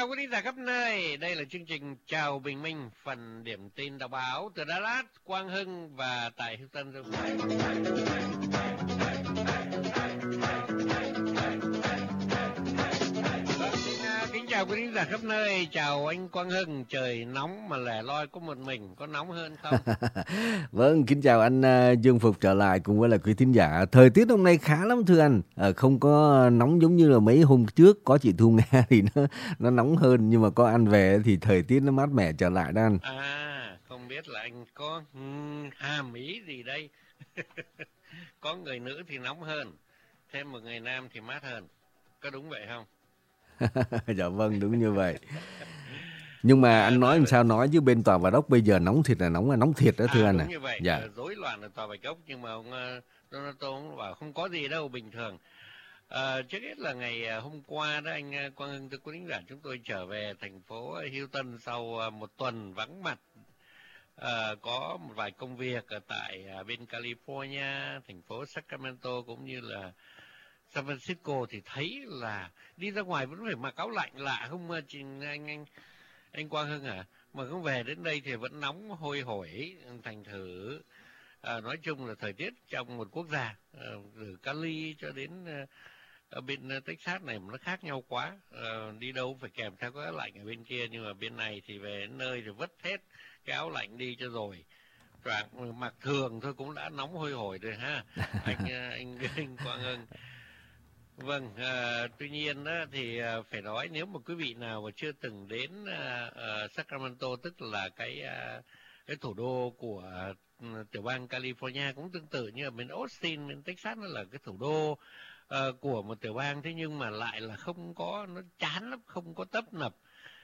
chào quý thính giả khắp nơi. Đây là chương trình Chào Bình Minh, phần điểm tin đọc báo từ Đà Lạt, Quang Hưng và tại Houston. Kính chào quý thính giả khắp nơi. Chào anh Quang Hưng. Trời nóng mà lẻ loi có một mình, có nóng hơn không? Vâng, kính chào anh Dương Phục trở lại cùng với là quý thính giả. Thời tiết hôm nay khá lắm thưa anh, không có nóng giống như là mấy hôm trước. Có chị Thu Nga thì nó nóng hơn, nhưng mà có anh về thì thời tiết nó mát mẻ trở lại đó anh. Không biết là anh có hàm ý gì đây. Có người nữ thì nóng hơn, thêm một người nam thì mát hơn. Có đúng vậy không? Dạ vâng, đúng như vậy. Nhưng mà anh nói làm sao nói chứ bên Tòa Bạch Ốc bây giờ nóng thiệt là nóng thiệt đó thưa anh đúng như vậy. Rối loạn ở Tòa Bạch Ốc, nhưng mà ông Donald Trump bảo không có gì đâu, bình thường. Trước hết là ngày hôm qua đó anh Quang Hưng, quý thính giả, chúng tôi trở về thành phố Houston sau một tuần vắng mặt. Có một vài công việc ở tại bên California, thành phố Sacramento cũng như là San Francisco, thì thấy là đi ra ngoài vẫn phải mặc áo lạnh, lạ không anh Quang Hưng à? Mà không về đến đây thì vẫn nóng hôi hổi. Thành thử nói chung là thời tiết trong một quốc gia từ Cali cho đến ở bên Texas này nó khác nhau quá. Đi đâu phải kèm theo cái áo lạnh ở bên kia, nhưng mà bên này thì về đến nơi thì vứt hết cái áo lạnh đi cho rồi. Mặc thường thôi cũng đã nóng hôi hổi rồi ha. anh Quang Hưng. Vâng, tuy nhiên đó thì phải nói, nếu mà quý vị nào mà chưa từng đến Sacramento, tức là cái thủ đô của tiểu bang California, cũng tương tự như ở bên Austin, bên Texas, nó là cái thủ đô của một tiểu bang, thế nhưng mà lại là không có, nó chán lắm, không có tấp nập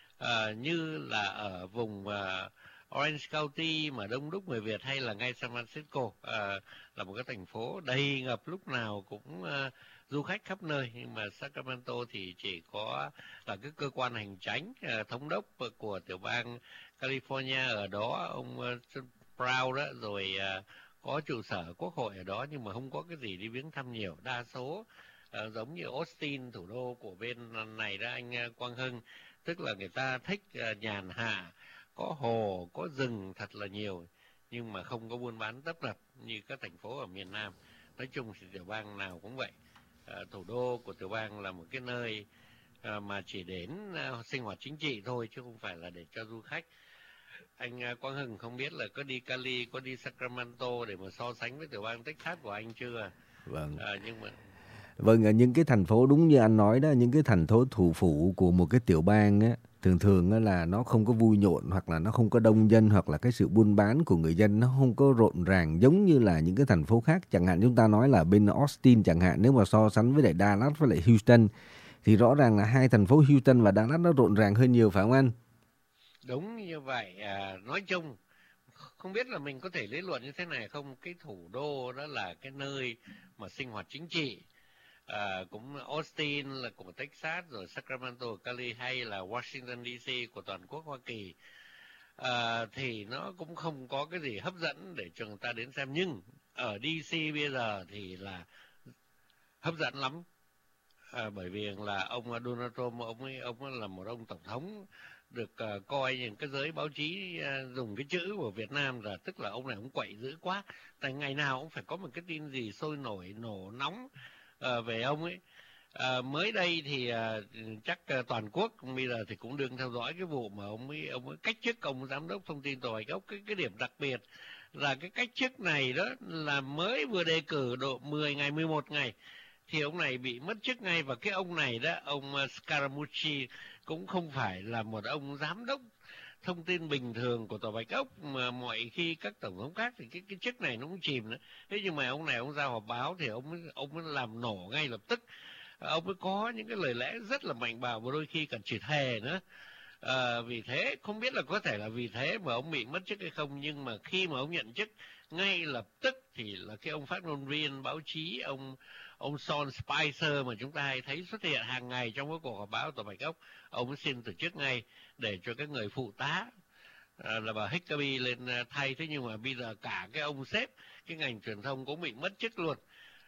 như là ở vùng Orange County mà đông đúc người Việt, hay là ngay San Francisco, là một cái thành phố đầy ngập, lúc nào cũng du khách khắp nơi. Nhưng mà Sacramento thì chỉ có là cái cơ quan hành chánh, thống đốc của tiểu bang California ở đó, ông Brown đó, rồi có trụ sở quốc hội ở đó, nhưng mà không có cái gì đi viếng thăm nhiều. Đa số giống như Austin, thủ đô của bên này đó anh Quang Hưng, tức là người ta thích nhàn hạ, có hồ, có rừng thật là nhiều, nhưng mà không có buôn bán tấp nập như các thành phố ở miền Nam. Nói chung thì tiểu bang nào cũng vậy. Thủ đô của tiểu bang là một cái nơi mà chỉ đến sinh hoạt chính trị thôi, chứ không phải là để cho du khách. Anh Quang Hưng không biết là có đi Cali, có đi Sacramento để mà so sánh với tiểu bang Texas của anh chưa? Vâng. Nhưng mà vâng, những cái thành phố đúng như anh nói đó, những cái thành phố thủ phủ của một cái tiểu bang á, thường là nó không có vui nhộn, hoặc là nó không có đông dân, hoặc là cái sự buôn bán của người dân nó không có rộn ràng giống như là những cái thành phố khác. Chẳng hạn chúng ta nói là bên Austin chẳng hạn, nếu mà so sánh với lại Dallas với lại Houston thì rõ ràng là hai thành phố Houston và Dallas nó rộn ràng hơn nhiều, phải không anh? Đúng như vậy. Nói chung không biết là mình có thể lý luận như thế này không, cái thủ đô đó là cái nơi mà sinh hoạt chính trị. Cũng Austin là của Texas, rồi Sacramento của Cali, hay là Washington DC của toàn quốc Hoa Kỳ, thì nó cũng không có cái gì hấp dẫn để cho người ta đến xem. Nhưng ở DC bây giờ thì là hấp dẫn lắm, bởi vì là ông Donald Trump, ông là một ông tổng thống được coi những cái giới báo chí dùng cái chữ của Việt Nam là, tức là ông này ông quậy dữ quá, tại ngày nào cũng phải có một cái tin gì sôi nổi, nổ nóng về ông ấy. Mới đây thì chắc toàn quốc bây giờ thì cũng đừng theo dõi cái vụ mà ông ấy cách chức ông giám đốc thông tin Tòa Bạch Ốc. Cái điểm đặc biệt là cái cách chức này đó là mới vừa đề cử độ 10 ngày 11 ngày thì ông này bị mất chức ngay. Và cái ông này đó, ông Scaramucci, cũng không phải là một ông giám đốc thông tin bình thường của Tòa Bạch Ốc mà mọi khi các tổng thống khác thì cái chức này nó cũng chìm nữa. Thế nhưng mà ông này ông ra họp báo thì ông mới làm nổ ngay lập tức. Ông mới có những cái lời lẽ rất là mạnh bạo và đôi khi còn chửi thề nữa. Vì thế không biết là có thể là vì thế mà ông bị mất chức hay không, nhưng mà khi mà ông nhận chức ngay lập tức thì là cái ông phát ngôn viên báo chí, ông Sean Spicer mà chúng ta hay thấy xuất hiện hàng ngày trong cái cuộc họp báo Tòa Bạch Ốc, ông xin từ chức ngay để cho cái người phụ tá là bà Huckabee lên thay. Thế nhưng mà bây giờ cả cái ông sếp cái ngành truyền thông cũng bị mất chức luôn.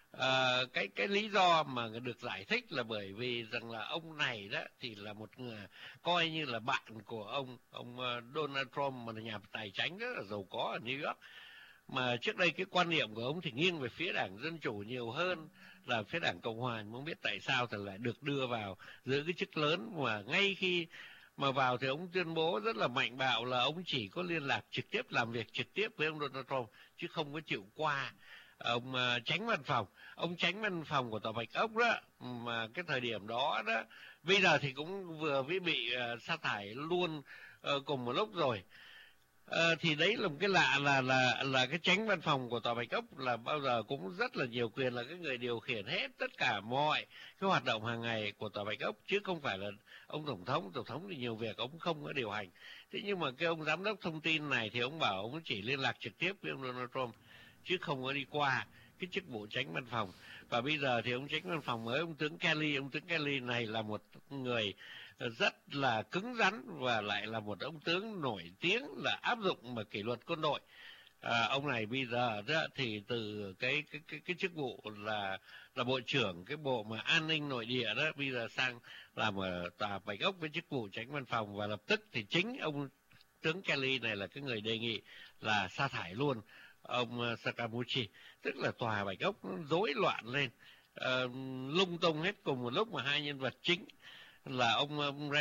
Cái lý do mà được giải thích là bởi vì rằng là ông này đó thì là một người coi như là bạn của ông Donald Trump, mà là nhà tài chính rất là giàu có ở New York. Mà trước đây cái quan niệm của ông thì nghiêng về phía đảng Dân Chủ nhiều hơn là phía đảng Cộng Hòa. Không biết tại sao thì lại được đưa vào giữ cái chức lớn, mà ngay khi mà vào thì ông tuyên bố rất là mạnh bạo là ông chỉ có liên lạc trực tiếp, làm việc trực tiếp với ông Donald Trump, chứ không có chịu qua ông tránh văn phòng. Ông tránh văn phòng của Tòa Bạch Ốc đó, mà cái thời điểm đó đó, bây giờ thì cũng vừa mới bị sa thải luôn cùng một lúc rồi. Thì đấy là một cái lạ là cái tránh văn phòng của Tòa Bạch Ốc là bao giờ cũng rất là nhiều quyền, là cái người điều khiển hết tất cả mọi cái hoạt động hàng ngày của Tòa Bạch Ốc, chứ không phải là ông Tổng thống thì nhiều việc ông không có điều hành. Thế nhưng mà cái ông giám đốc thông tin này thì ông bảo ông chỉ liên lạc trực tiếp với ông Donald Trump, chứ không có đi qua cái chức vụ tránh văn phòng. Và bây giờ thì ông tránh văn phòng mới, ông tướng Kelly này là một người rất là cứng rắn, và lại là một ông tướng nổi tiếng là áp dụng mà kỷ luật quân đội. Ông này bây giờ đó thì từ cái chức vụ là bộ trưởng cái bộ mà an ninh nội địa đó, bây giờ sang làm ở Tòa Bạch Ốc với chức vụ tránh văn phòng, và lập tức thì chính ông tướng Kelly này là cái người đề nghị là sa thải luôn ông Scaramucci. Tức là Tòa Bạch Ốc rối loạn lên, lung tung hết cùng một lúc, mà hai nhân vật chính là ông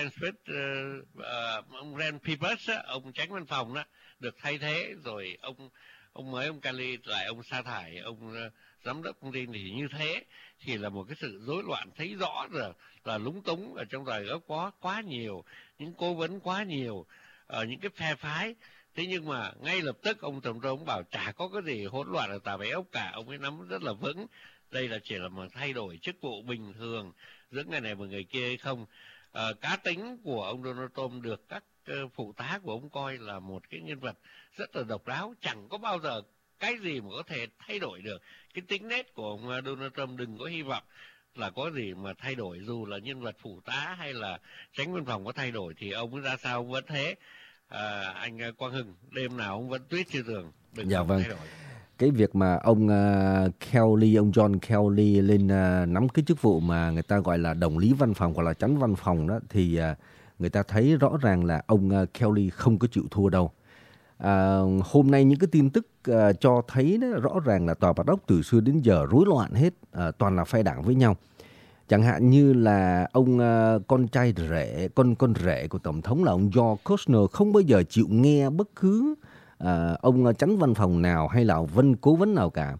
Rand Peebles, ông tránh văn phòng đó, được thay thế rồi, ông Kelly lại ông sa thải ông giám đốc công ty. Thì như thế thì là một cái sự rối loạn thấy rõ rồi, là lúng túng ở trong Tòa Bạch Ốc, có quá nhiều những cố vấn, quá nhiều những cái phe phái. Thế nhưng mà ngay lập tức ông Tổng thống bảo chả có cái gì hỗn loạn ở Tòa Bạch Ốc cả, ông ấy nắm rất là vững. Đây là chỉ là một thay đổi chức vụ bình thường giữa người này và người kia hay không. Cá tính của ông Donald Trump được các phụ tá của ông coi là một cái nhân vật rất là độc đáo, chẳng có bao giờ cái gì mà có thể thay đổi được cái tính nét của ông Donald Trump. Đừng có hy vọng là có gì mà thay đổi, dù là nhân vật phụ tá hay là tránh văn phòng có thay đổi thì ông ấy ra sao ông vẫn thế. Anh Quang Hưng, đêm nào ông vẫn tuyết trên tường, đừng vâng. thay đổi. Cái việc mà ông Kelly, ông John Kelly lên nắm cái chức vụ mà người ta gọi là đồng lý văn phòng hoặc là chánh văn phòng đó, thì người ta thấy rõ ràng là ông Kelly không có chịu thua đâu. Hôm nay những cái tin tức cho thấy đó, rõ ràng là Tòa Bạch Ốc từ xưa đến giờ rối loạn hết, toàn là phe đảng với nhau. Chẳng hạn như là ông con trai rể, con rể của Tổng thống là ông George Kushner không bao giờ chịu nghe bất cứ ông chánh văn phòng nào hay là cố vấn nào cả.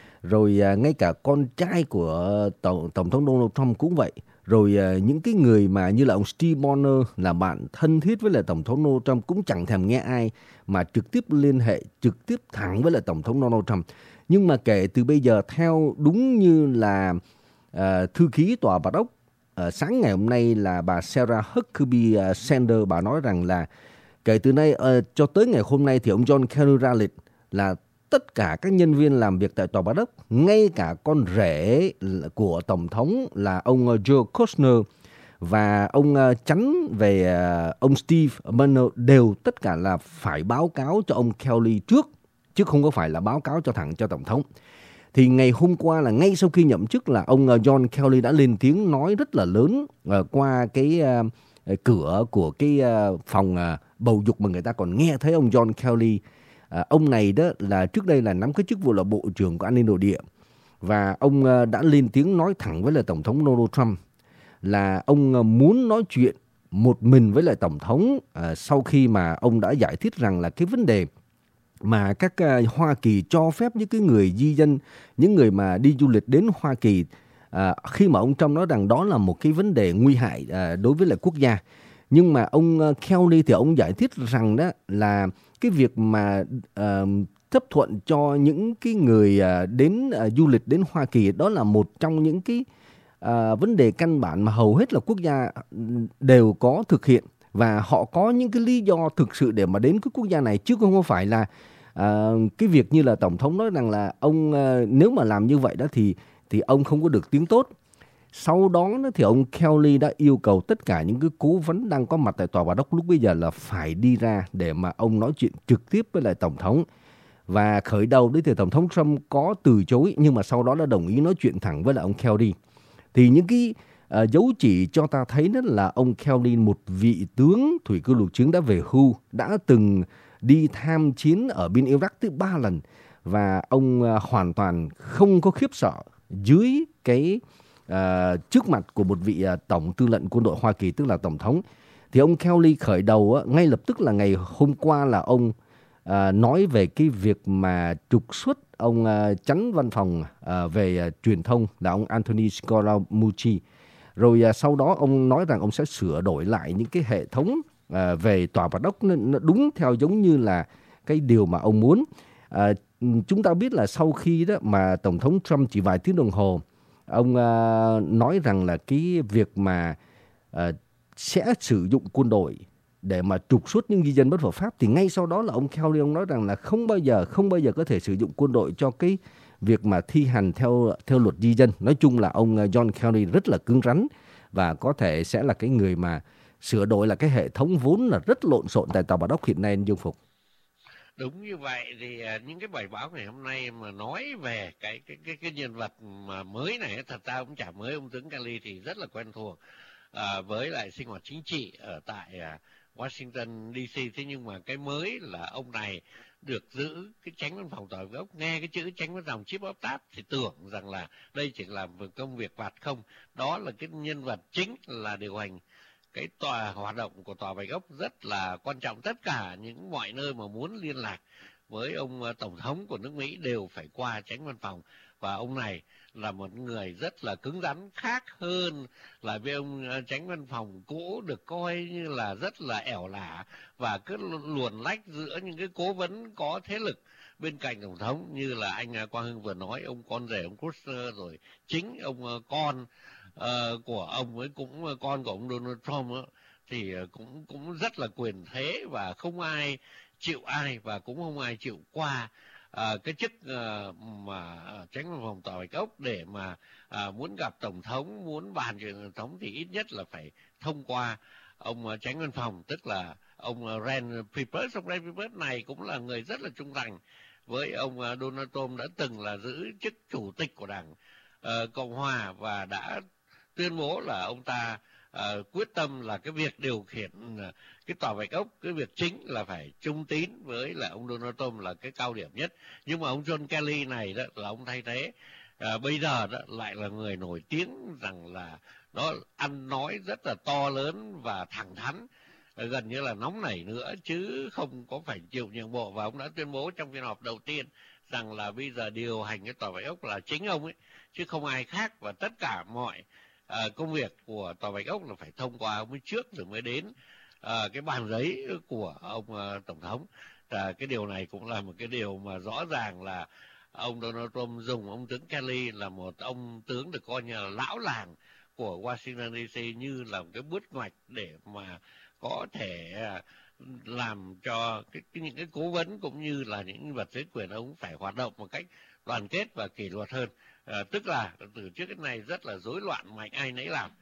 Rồi ngay cả con trai của Tổng thống Donald Trump cũng vậy. Rồi những cái người mà như là ông Steve Bonner là bạn thân thiết với lại Tổng thống Donald Trump cũng chẳng thèm nghe ai, mà trực tiếp liên hệ trực tiếp thẳng với lại Tổng thống Donald Trump. Nhưng mà kể từ bây giờ, theo đúng như là thư ký Tòa Bạch Ốc sáng ngày hôm nay là bà Sarah Huckabee Sanders, bà nói rằng là kể từ nay cho tới ngày hôm nay thì ông John Kelly ra lệnh là tất cả các nhân viên làm việc tại Tòa Bạch Ốc, ngay cả con rể của Tổng thống là ông Joe Kushner và ông chánh về ông Steve Bannon, đều tất cả là phải báo cáo cho ông Kelly trước, chứ không có phải là báo cáo cho thẳng cho Tổng thống. Thì ngày hôm qua là ngay sau khi nhậm chức là ông John Kelly đã lên tiếng nói rất là lớn qua cái cửa của cái phòng bầu dục mà người ta còn nghe thấy ông John Kelly. Ông này đó là trước đây là nắm cái chức vụ là Bộ trưởng của An ninh Nội địa, và ông đã lên tiếng nói thẳng với lại Tổng thống Donald Trump là ông muốn nói chuyện một mình với lại Tổng thống sau khi mà ông đã giải thích rằng là cái vấn đề mà các Hoa Kỳ cho phép những cái người di dân, những người mà đi du lịch đến Hoa Kỳ, khi mà ông Trump nói rằng đó là một cái vấn đề nguy hại đối với lại quốc gia. Nhưng mà ông Kelly thì ông giải thích rằng đó là cái việc mà chấp thuận cho những cái người đến du lịch đến Hoa Kỳ, đó là một trong những cái vấn đề căn bản mà hầu hết là quốc gia đều có thực hiện, và họ có những cái lý do thực sự để mà đến cái quốc gia này, chứ không phải là cái việc như là Tổng thống nói rằng là ông nếu mà làm như vậy đó thì ông không có được tiếng tốt. Sau đó thì ông Kelly đã yêu cầu tất cả những cái cố vấn đang có mặt tại Tòa Bạch Ốc lúc bây giờ là phải đi ra để mà ông nói chuyện trực tiếp với lại Tổng thống. Và khởi đầu đấy thì Tổng thống Trump có từ chối, nhưng mà sau đó đã đồng ý nói chuyện thẳng với lại ông Kelly. Thì những cái dấu chỉ cho ta thấy đó là ông Kelly, một vị tướng thủy quân lục chiến đã về hưu, đã từng đi tham chiến ở bên Iraq tới 3 lần. Và ông hoàn toàn không có khiếp sợ dưới cái trước mặt của một vị tổng tư lệnh quân đội Hoa Kỳ, tức là tổng thống. Thì ông Kelly khởi đầu ngay lập tức là ngày hôm qua là ông nói về cái việc mà trục xuất ông chánh văn phòng về truyền thông là ông Anthony Scaramucci. Rồi sau đó ông nói rằng ông sẽ sửa đổi lại những cái hệ thống về tòa bạch ốc nó đúng theo giống như là cái điều mà ông muốn. Chúng ta biết là sau khi đó mà Tổng thống Trump chỉ vài tiếng đồng hồ, ông nói rằng là cái việc mà sẽ sử dụng quân đội để mà trục xuất những di dân bất hợp pháp, thì ngay sau đó là ông Kelly ông nói rằng là không bao giờ có thể sử dụng quân đội cho cái việc mà thi hành theo luật di dân. Nói chung là ông John Kelly rất là cứng rắn và có thể sẽ là cái người mà sửa đổi là cái hệ thống vốn là rất lộn xộn tại Tòa Bạch Ốc hiện nay, anh Dương Phục. Đúng như vậy, thì những cái bài báo ngày hôm nay mà nói về cái nhân vật mà mới này, thật ra cũng chả mới. Ông tướng Kelly thì rất là quen thuộc với lại sinh hoạt chính trị ở tại Washington DC. Thế nhưng mà cái mới là ông này được giữ cái chánh văn phòng tòa bạch ốc. Nghe cái chữ chánh văn phòng chief of staff thì tưởng rằng là đây chỉ là một công việc vặt không. Đó là cái nhân vật chính là điều hành cái hoạt động của tòa bạch ốc rất là quan trọng. Tất cả những mọi nơi mà muốn liên lạc với ông tổng thống của nước Mỹ đều phải qua chánh văn phòng, và ông này là một người rất là cứng rắn, khác hơn là với ông chánh văn phòng cũ được coi như là rất là ẻo lả và cứ luồn lách giữa những cái cố vấn có thế lực bên cạnh tổng thống, như là anh Quang Hưng vừa nói, ông con rể ông Kushner, rồi chính ông con của ông ấy, cũng con của ông Donald Trump ấy, thì cũng rất là quyền thế, và không ai chịu ai, và cũng không ai chịu qua cái chức mà chánh văn phòng tòa bạch ốc để mà muốn gặp tổng thống, muốn bàn chuyện tổng thống thì ít nhất là phải thông qua ông chánh văn phòng, tức là ông Reince Priebus. Ông Reince Priebus này cũng là người rất là trung thành với ông Donald Trump, đã từng là giữ chức chủ tịch của đảng Cộng hòa, và đã tuyên bố là ông ta quyết tâm là cái việc điều khiển cái tòa bạch ốc, cái việc chính là phải trung tín với là ông Donald Trump là cái cao điểm nhất. Nhưng mà ông John Kelly này đó là ông thay thế, bây giờ đó lại là người nổi tiếng rằng là nó ăn nói rất là to lớn và thẳng thắn, gần như là nóng nảy nữa chứ không có phải chịu nhượng bộ. Và ông đã tuyên bố trong phiên họp đầu tiên rằng là bây giờ điều hành cái tòa bạch ốc là chính ông ấy chứ không ai khác, và tất cả mọi công việc của tòa bạch ốc là phải thông qua ông ấy trước rồi mới đến cái bàn giấy của ông tổng thống. Cái điều này cũng là một cái điều mà rõ ràng là ông Donald Trump dùng ông tướng Kelly là một ông tướng được coi như là lão làng của Washington DC như là một cái bước ngoặt để mà có thể làm cho những cái cố vấn cũng như là những vật dưới quyền ông phải hoạt động một cách đoàn kết và kỷ luật hơn. Tức là từ trước đến nay rất là rối loạn, mạnh ai nấy làm.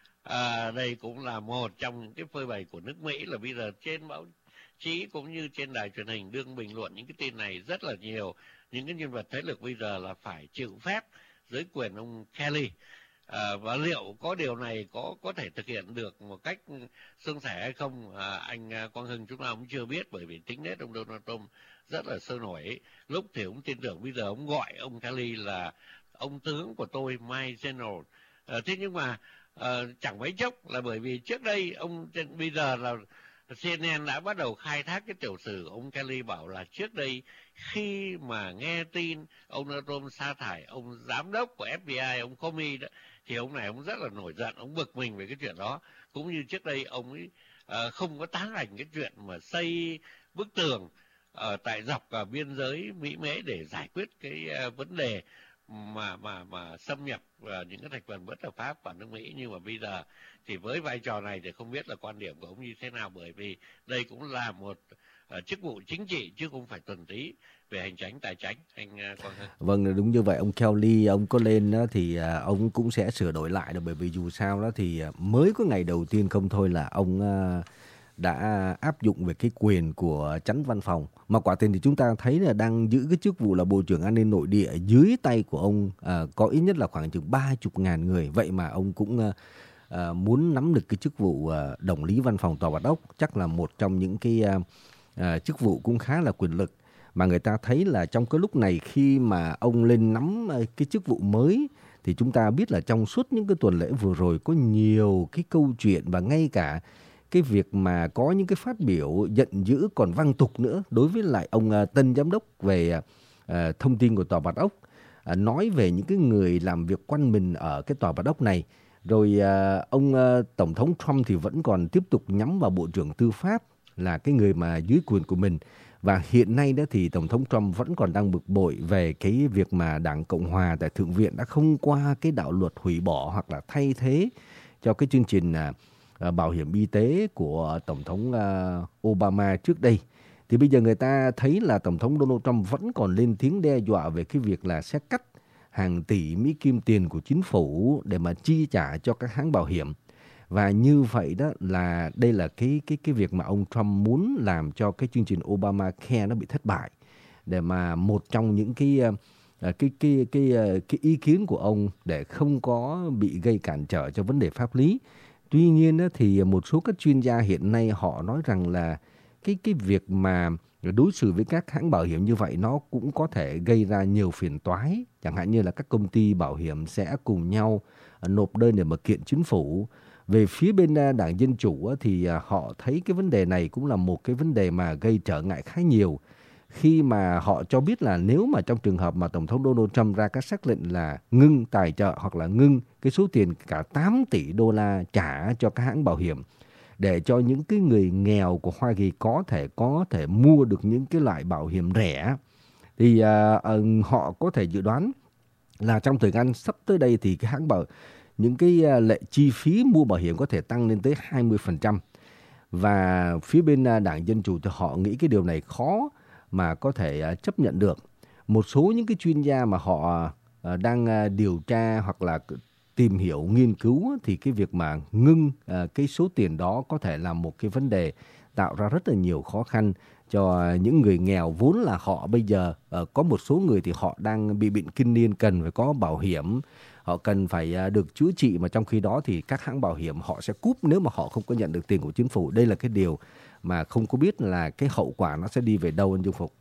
Đây cũng là một trong những cái phơi bày của nước Mỹ, là bây giờ trên báo chí cũng như trên đài truyền hình đương bình luận những cái tin này rất là nhiều. Những cái nhân vật thế lực bây giờ là phải chịu phép dưới quyền ông Kelly. Và liệu có điều này có thể thực hiện được một cách suôn sẻ hay không, anh Quang Hưng, chúng ta cũng chưa biết, bởi vì tính nết ông Donald Trump rất là sôi nổi. Lúc thì ông tin tưởng, bây giờ ông gọi ông Kelly là ông tướng của tôi, my general. Thế nhưng mà chẳng mấy chốc là bởi vì trước đây bây giờ là CNN đã bắt đầu khai thác cái tiểu sử ông Kelly, bảo là trước đây khi mà nghe tin ông Donald Trump sa thải ông giám đốc của FBI, ông Comey đó, thì ông này ông rất là nổi giận, ông bực mình về cái chuyện đó. Cũng như trước đây ông ấy không có tán thành cái chuyện mà xây bức tường tại dọc biên giới Mỹ Mễ để giải quyết cái vấn đề mà xâm nhập những cái thành phần bất hợp pháp vào nước Mỹ. Nhưng mà bây giờ thì với vai trò này thì không biết là quan điểm của ông như thế nào, bởi vì đây cũng là một chức vụ chính trị chứ không phải thuần túy về hành chính tài chính, anh Quang Hưng. Vâng, đúng như vậy. Ông Kelly ông có lên đó thì ông cũng sẽ sửa đổi lại được, bởi vì dù sao đó thì mới có ngày đầu tiên không thôi là ông đã áp dụng về cái quyền của chánh văn phòng. Mà quả tiền thì chúng ta thấy là đang giữ cái chức vụ là Bộ trưởng An ninh Nội địa dưới tay của ông có ít nhất là khoảng chừng 30.000 người. Vậy mà ông cũng muốn nắm được cái chức vụ đồng lý văn phòng Tòa Bạch Ốc, chắc là một trong những cái chức vụ cũng khá là quyền lực. Mà người ta thấy là trong cái lúc này khi mà ông lên nắm cái chức vụ mới thì chúng ta biết là trong suốt những cái tuần lễ vừa rồi có nhiều cái câu chuyện và ngay cả cái việc mà có những cái phát biểu giận dữ còn văng tục nữa đối với lại ông tân giám đốc về thông tin của Tòa Bạch Ốc, nói về những cái người làm việc quanh mình ở cái Tòa Bạch Ốc này. Rồi ông Tổng thống Trump thì vẫn còn tiếp tục nhắm vào Bộ trưởng Tư pháp là cái người mà dưới quyền của mình. Và hiện nay đó thì Tổng thống Trump vẫn còn đang bực bội về cái việc mà Đảng Cộng Hòa tại Thượng viện đã không qua cái đạo luật hủy bỏ hoặc là thay thế cho cái chương trình bảo hiểm y tế của Tổng thống Obama trước đây. Thì bây giờ người ta thấy là Tổng thống Donald Trump vẫn còn lên tiếng đe dọa về cái việc là sẽ cắt hàng tỷ Mỹ Kim tiền của chính phủ để mà chi trả cho các hãng bảo hiểm. Và như vậy đó là đây là cái việc mà ông Trump muốn làm cho cái chương trình Obamacare nó bị thất bại. Để mà một trong những cái ý kiến của ông để không có bị gây cản trở cho vấn đề pháp lý. Tuy nhiên đó, thì một số các chuyên gia hiện nay họ nói rằng là cái việc mà đối xử với các hãng bảo hiểm như vậy nó cũng có thể gây ra nhiều phiền toái. Chẳng hạn như là các công ty bảo hiểm sẽ cùng nhau nộp đơn để mà kiện chính phủ. Về phía bên Đảng Dân Chủ thì họ thấy cái vấn đề này cũng là một cái vấn đề mà gây trở ngại khá nhiều. Khi mà họ cho biết là nếu mà trong trường hợp mà Tổng thống Donald Trump ra các sắc lệnh là ngưng tài trợ hoặc là ngưng cái số tiền cả 8 tỷ đô la trả cho các hãng bảo hiểm để cho những cái người nghèo của Hoa Kỳ có thể mua được những cái loại bảo hiểm rẻ, thì họ có thể dự đoán là trong thời gian sắp tới đây thì cái những cái lệ chi phí mua bảo hiểm có thể tăng lên tới 20%. Và phía bên Đảng Dân Chủ thì họ nghĩ cái điều này khó mà có thể chấp nhận được. Một số những cái chuyên gia mà họ đang điều tra hoặc là tìm hiểu, nghiên cứu thì cái việc mà ngưng cái số tiền đó có thể là một cái vấn đề tạo ra rất là nhiều khó khăn cho những người nghèo. Vốn là họ bây giờ có một số người thì họ đang bị bệnh kinh niên cần phải có bảo hiểm, họ cần phải được chữa trị, mà trong khi đó thì các hãng bảo hiểm họ sẽ cúp nếu mà họ không có nhận được tiền của chính phủ. Đây là cái điều mà không có biết là cái hậu quả nó sẽ đi về đâu, anh Dương Phục.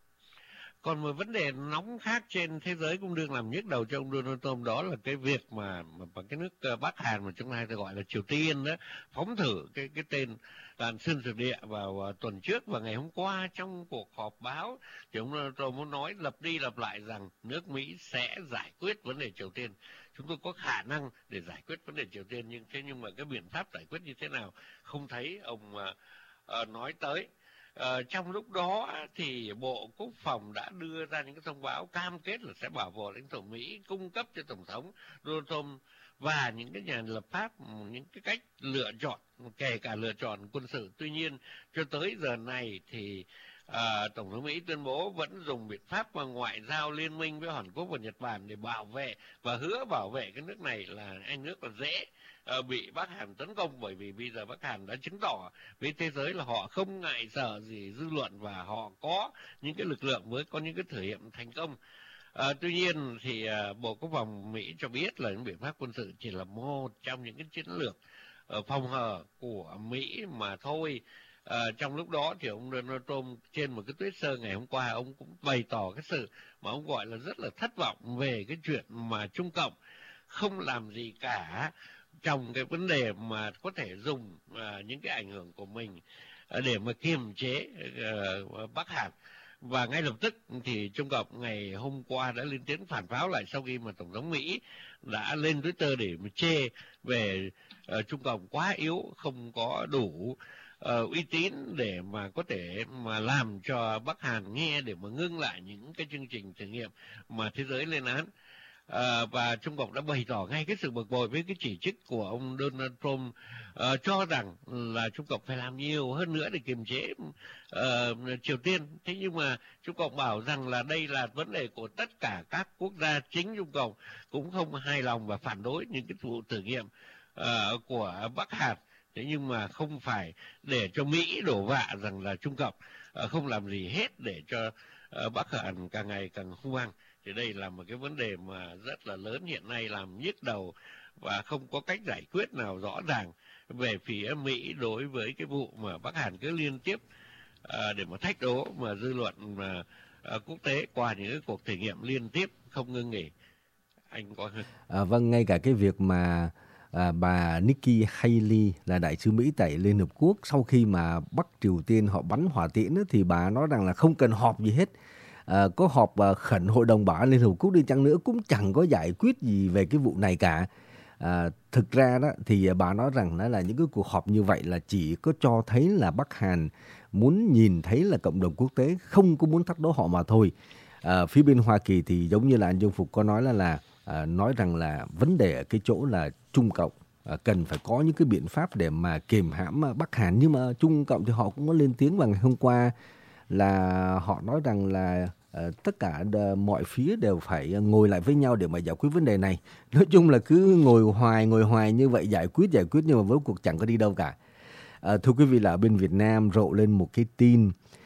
Còn một vấn đề nóng khác trên thế giới cũng đương làm nhức đầu cho ông Donald Trump, đó là cái việc mà cái nước Bắc Hàn mà chúng ta hay gọi là Triều Tiên đó, phóng thử cái tên đạn xuyên lục địa vào tuần trước. Và ngày hôm qua trong cuộc họp báo thì ông Donald Trump muốn nói lặp đi lặp lại rằng nước Mỹ sẽ giải quyết vấn đề Triều Tiên. Chúng tôi có khả năng để giải quyết vấn đề Triều Tiên, nhưng mà cái biện pháp giải quyết như thế nào không thấy ông nói tới. Trong lúc đó thì Bộ Quốc phòng đã đưa ra những cái thông báo cam kết là sẽ bảo vệ lãnh thổ Mỹ, cung cấp cho Tổng thống Donald Trump và những cái nhà lập pháp những cái cách lựa chọn, kể cả lựa chọn quân sự. Tuy nhiên cho tới giờ này thì Tổng thống Mỹ tuyên bố vẫn dùng biện pháp ngoại giao liên minh với Hàn Quốc và Nhật Bản để bảo vệ và hứa bảo vệ cái nước này, là nước là dễ bị Bắc Hàn tấn công, bởi vì bây giờ Bắc Hàn đã chứng tỏ với thế giới là họ không ngại sợ gì dư luận và họ có những cái lực lượng mới có những cái thử nghiệm thành công. Tuy nhiên thì Bộ Quốc phòng Mỹ cho biết là những biện pháp quân sự chỉ là một trong những cái chiến lược phòng hờ của Mỹ mà thôi. Trong lúc đó thì ông Donald Trump trên một cái Twitter ngày hôm qua, ông cũng bày tỏ cái sự mà ông gọi là rất là thất vọng về cái chuyện mà Trung Cộng không làm gì cả trong cái vấn đề mà có thể dùng những cái ảnh hưởng của mình để mà kiềm chế Bắc Hàn. Và ngay lập tức thì Trung Cộng ngày hôm qua đã lên tiếng phản pháo lại sau khi mà Tổng thống Mỹ đã lên Twitter để mà chê về Trung Cộng quá yếu, không có đủ uy tín để mà có thể mà làm cho Bắc Hàn nghe để mà ngưng lại những cái chương trình thử nghiệm mà thế giới lên án. Và Trung Cộng đã bày tỏ ngay cái sự bực bội với cái chỉ trích của ông Donald Trump, cho rằng là Trung Cộng phải làm nhiều hơn nữa để kiềm chế Triều Tiên. Thế nhưng mà Trung Cộng bảo rằng là đây là vấn đề của tất cả các quốc gia, chính Trung Cộng cũng không hài lòng và phản đối những cái vụ thử nghiệm của Bắc Hàn. Thế nhưng mà không phải để cho Mỹ đổ vạ rằng là Trung Cộng không làm gì hết để cho Bắc Hàn càng ngày càng hung hăng. Thì đây là một cái vấn đề mà rất là lớn hiện nay, làm nhức đầu và không có cách giải quyết nào rõ ràng về phía Mỹ đối với cái vụ mà Bắc Hàn cứ liên tiếp để mà thách đố mà dư luận mà quốc tế qua những cái cuộc thử nghiệm liên tiếp không ngưng nghỉ. Anh có Vâng, ngay cả cái việc mà bà Nikki Haley là đại sứ Mỹ tại Liên Hợp Quốc, sau khi mà Bắc Triều Tiên họ bắn hỏa tiễn thì bà nói rằng là không cần họp gì hết. Có họp khẩn Hội đồng Bảo an Liên Hợp Quốc đi chăng nữa cũng chẳng có giải quyết gì về cái vụ này cả. Thực ra đó thì bà nói rằng đó là những cái cuộc họp như vậy là chỉ có cho thấy là Bắc Hàn muốn nhìn thấy là cộng đồng quốc tế không có muốn thách đố họ mà thôi. Phía bên Hoa Kỳ thì giống như là anh Dương Phục có nói là nói rằng là vấn đề ở cái chỗ là Trung Cộng cần phải có những cái biện pháp để mà kiềm hãm Bắc Hàn, nhưng mà Trung Cộng thì họ cũng có lên tiếng vào ngày hôm qua là họ nói rằng là tất cả mọi phía đều phải ngồi lại với nhau để mà giải quyết vấn đề này. Nói chung là cứ ngồi hoài như vậy, giải quyết nhưng mà với cuộc chẳng có đi đâu cả. Thưa quý vị, là bên Việt Nam rộ lên một cái tin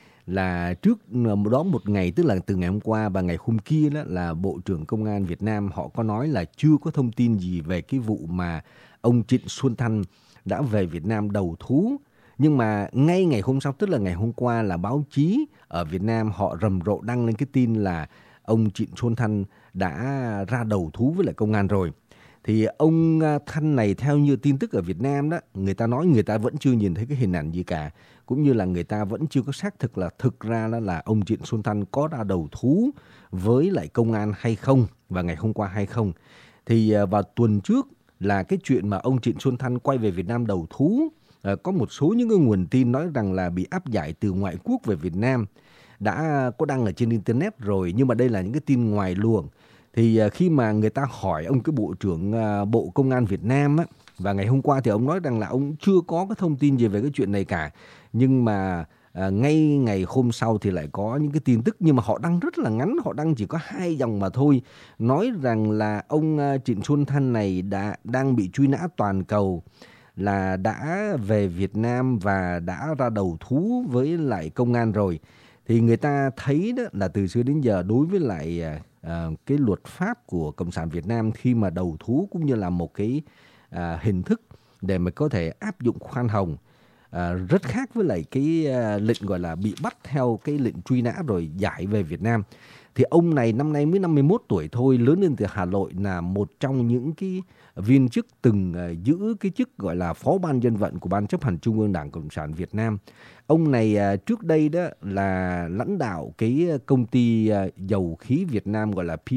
là trước đó một ngày, tức là từ ngày hôm qua và ngày hôm kia đó, là Bộ trưởng Công an Việt Nam họ có nói là chưa có thông tin gì về cái vụ mà ông Trịnh Xuân Thanh đã về Việt Nam đầu thú. Nhưng mà ngay ngày hôm sau, tức là ngày hôm qua, là báo chí ở Việt Nam họ rầm rộ đăng lên cái tin là ông Trịnh Xuân Thanh đã ra đầu thú với lại công an rồi. Thì ông Thanh này, theo như tin tức ở Việt Nam đó, người ta nói người ta vẫn chưa nhìn thấy cái hình ảnh gì cả, cũng như là người ta vẫn chưa có xác thực là thực ra là ông Trịnh Xuân Thanh có ra đầu thú với lại công an hay không, và ngày hôm qua hay không. Thì vào tuần trước là cái chuyện mà ông Trịnh Xuân Thanh quay về Việt Nam đầu thú, có một số những cái nguồn tin nói rằng là bị áp giải từ ngoại quốc về Việt Nam, đã có đăng ở trên Internet rồi, nhưng mà đây là những cái tin ngoài luồng. Thì khi mà người ta hỏi ông cái Bộ trưởng Bộ Công an Việt Nam á, và ngày hôm qua thì ông nói rằng là ông chưa có cái thông tin gì về cái chuyện này cả. Nhưng mà ngay ngày hôm sau thì lại có những cái tin tức, nhưng mà họ đăng rất là ngắn, họ đăng chỉ có 2 dòng mà thôi. Nói rằng là ông Trịnh Xuân Thanh này đang bị truy nã toàn cầu, là đã về Việt Nam và đã ra đầu thú với lại công an rồi. Thì người ta thấy đó là từ xưa đến giờ đối với lại cái luật pháp của Cộng sản Việt Nam, khi mà đầu thú cũng như là một cái hình thức để mà có thể áp dụng khoan hồng, rất khác với lại cái lệnh gọi là bị bắt theo cái lệnh truy nã rồi giải về Việt Nam. Thì ông này năm nay mới 51 tuổi thôi, lớn lên từ Hà Nội, là một trong những cái viên chức từng giữ cái chức gọi là phó ban dân vận của Ban chấp hành Trung ương Đảng Cộng sản Việt Nam. Ông này trước đây đó là lãnh đạo cái công ty dầu khí Việt Nam gọi là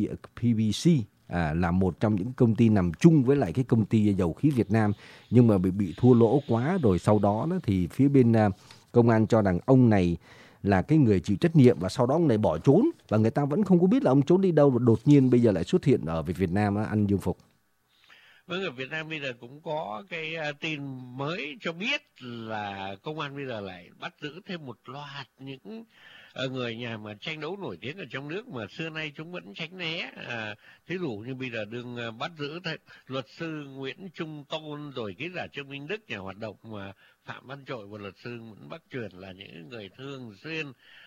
PVC, là một trong những công ty nằm chung với lại cái công ty dầu khí Việt Nam, nhưng mà bị thua lỗ quá rồi. Sau đó thì phía bên công an cho rằng ông này là cái người chịu trách nhiệm, và sau đó ông này bỏ trốn và người ta vẫn không có biết là ông trốn đi đâu, và đột nhiên bây giờ lại xuất hiện ở Việt Nam, anh Dương Phục. Vâng, ở Việt Nam bây giờ cũng có cái tin mới cho biết là công an bây giờ lại bắt giữ thêm một loạt những người nhà mà tranh đấu nổi tiếng ở trong nước mà xưa nay chúng vẫn tránh né. Thí dụ như bây giờ đừng bắt giữ luật sư Nguyễn Trung Tôn, rồi ký giả Trương Minh Đức, nhà hoạt động mà Phạm Văn Trội và luật sư Nguyễn Bắc Truyền, là những người thường xuyên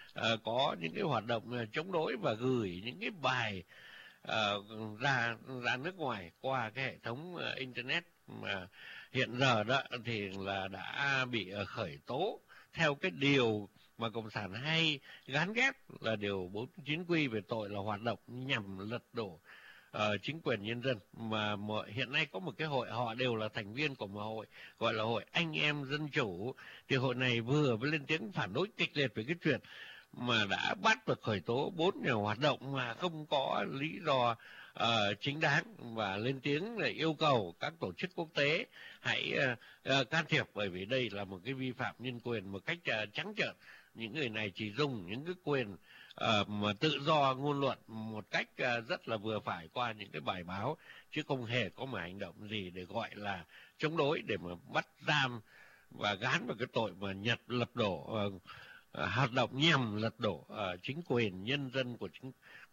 có những cái hoạt động chống đối và gửi những cái bài ra nước ngoài qua cái hệ thống internet, mà hiện giờ đó thì là đã bị khởi tố theo cái điều mà Cộng sản hay gán ghép là điều 49 quy về tội là hoạt động nhằm lật đổ chính quyền nhân dân. Mà hiện nay có một cái hội, họ đều là thành viên của một hội gọi là Hội Anh Em Dân Chủ. Thì hội này vừa mới lên tiếng phản đối kịch liệt về cái chuyện mà đã bắt và khởi tố 4 nhà hoạt động mà không có lý do chính đáng, và lên tiếng để yêu cầu các tổ chức quốc tế hãy can thiệp, bởi vì đây là một cái vi phạm nhân quyền một cách trắng trợn. Những người này chỉ dùng những cái quyền mà tự do ngôn luận một cách rất là vừa phải qua những cái bài báo, chứ không hề có một hành động gì để gọi là chống đối, để mà bắt giam và gán vào cái tội mà lật đổ hoạt động nhằm lật đổ chính quyền nhân dân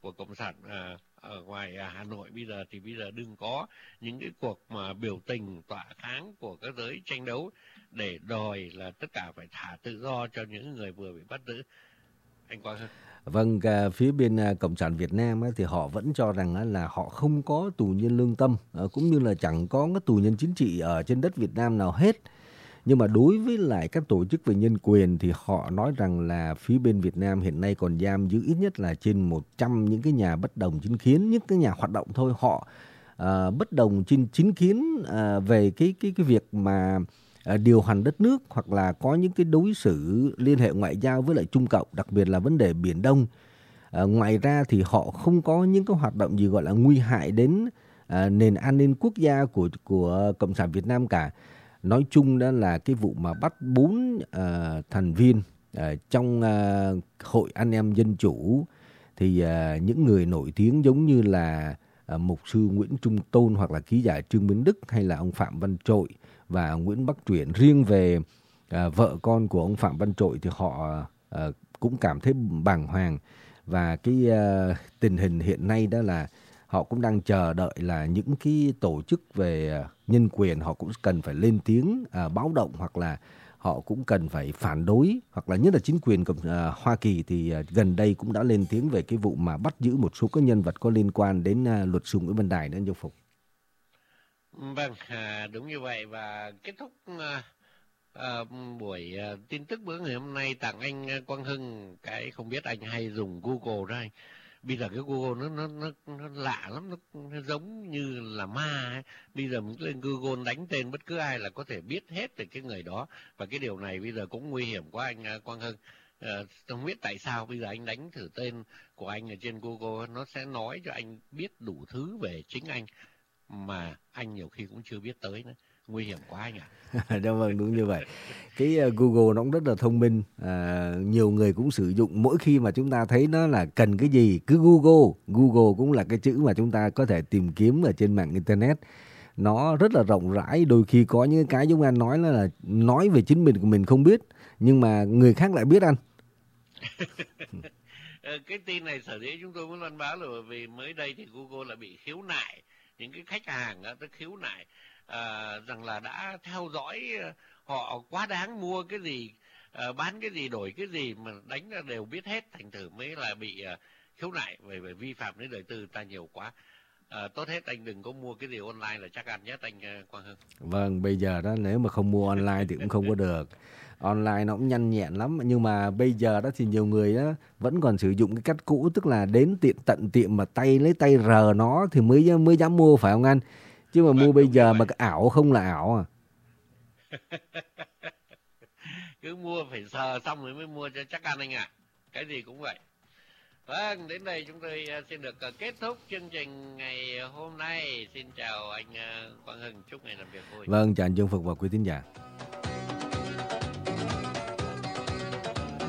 của Cộng sản ở ngoài Hà Nội bây giờ đừng có những cái cuộc mà biểu tình tỏa kháng của các giới tranh đấu để đòi là tất cả phải thả tự do cho những người vừa bị bắt giữ. Anh Quang Hưng. Vâng, phía bên Cộng sản Việt Nam thì họ vẫn cho rằng là họ không có tù nhân lương tâm, cũng như là chẳng có cái tù nhân chính trị ở trên đất Việt Nam nào hết. Nhưng mà đối với lại các tổ chức về nhân quyền thì họ nói rằng là phía bên Việt Nam hiện nay còn giam giữ ít nhất là trên 100 những cái nhà bất đồng chính kiến, những cái nhà hoạt động thôi. Họ bất đồng trên chính kiến về cái việc mà điều hành đất nước, hoặc là có những cái đối xử liên hệ ngoại giao với lại Trung Cộng, đặc biệt là vấn đề Biển Đông. Ngoài ra thì họ không có những cái hoạt động gì gọi là nguy hại đến nền an ninh quốc gia của Cộng sản Việt Nam cả. Nói chung đó là cái vụ mà bắt 4 thành viên trong Hội Anh em Dân Chủ thì những người nổi tiếng giống như là mục sư Nguyễn Trung Tôn, hoặc là ký giả Trương Bến Đức, hay là ông Phạm Văn Trội và Nguyễn Bắc Truyện. Riêng về vợ con của ông Phạm Văn Trội thì họ cũng cảm thấy bàng hoàng, và cái tình hình hiện nay đó là họ cũng đang chờ đợi là những cái tổ chức về nhân quyền họ cũng cần phải lên tiếng báo động, hoặc là họ cũng cần phải phản đối, hoặc là nhất là chính quyền Hoa Kỳ thì gần đây cũng đã lên tiếng về cái vụ mà bắt giữ một số các nhân vật có liên quan đến luật sư Nguyễn Văn Đài nữa, anh Châu Phục. Vâng, đúng như vậy. Và kết thúc buổi tin tức bữa ngày hôm nay, tặng anh Quang Hưng cái không biết anh hay dùng Google đó anh. Bây giờ cái Google nó lạ lắm, nó giống như là ma ấy. Bây giờ mình lên Google đánh tên bất cứ ai là có thể biết hết về cái người đó, và cái điều này bây giờ cũng nguy hiểm quá anh Quang Hưng. Không biết tại sao bây giờ anh đánh thử tên của anh ở trên Google, nó sẽ nói cho anh biết đủ thứ về chính anh mà anh nhiều khi cũng chưa biết tới nữa. Nguy hiểm quá anh ạ. Vâng, đúng như vậy. Cái Google nó cũng rất là thông minh. Nhiều người cũng sử dụng, mỗi khi mà chúng ta thấy nó là cần cái gì cứ Google. Google cũng là cái chữ mà chúng ta có thể tìm kiếm ở trên mạng Internet. Nó rất là rộng rãi. Đôi khi có những cái giống anh nói là nói về chính mình của mình không biết, nhưng mà người khác lại biết anh. Cái tin này sở dĩ chúng tôi muốn loan báo là vì mới đây thì Google là bị khiếu nại. Những cái khách hàng đó khiếu nại rằng là đã theo dõi họ quá đáng, mua cái gì, bán cái gì, đổi cái gì mà đánh ra đều biết hết, thành thử mới là bị khiếu nại về vi phạm đến đời tư ta nhiều quá. Tốt hết anh đừng có mua cái gì online là chắc ăn nhất anh Quang Hưng. Vâng, bây giờ đó nếu mà không mua online thì cũng không có được. Online nó cũng nhanh nhẹn lắm, nhưng mà bây giờ đó thì nhiều người đó vẫn còn sử dụng cái cách cũ, tức là đến tận tiệm mà lấy tay rờ nó thì mới dám mua, phải không anh? Chứ mà mua bây giờ mà cái ảo không là ảo à. Cứ mua phải sờ xong rồi mới mua cho chắc ăn anh ạ. Cái gì cũng vậy. Vâng, đến đây chúng tôi xin được kết thúc chương trình ngày hôm nay. Xin chào anh Quang Hưng, chúc ngày làm việc vui. Vâng, chào anh Dương Phục và quý thính giả.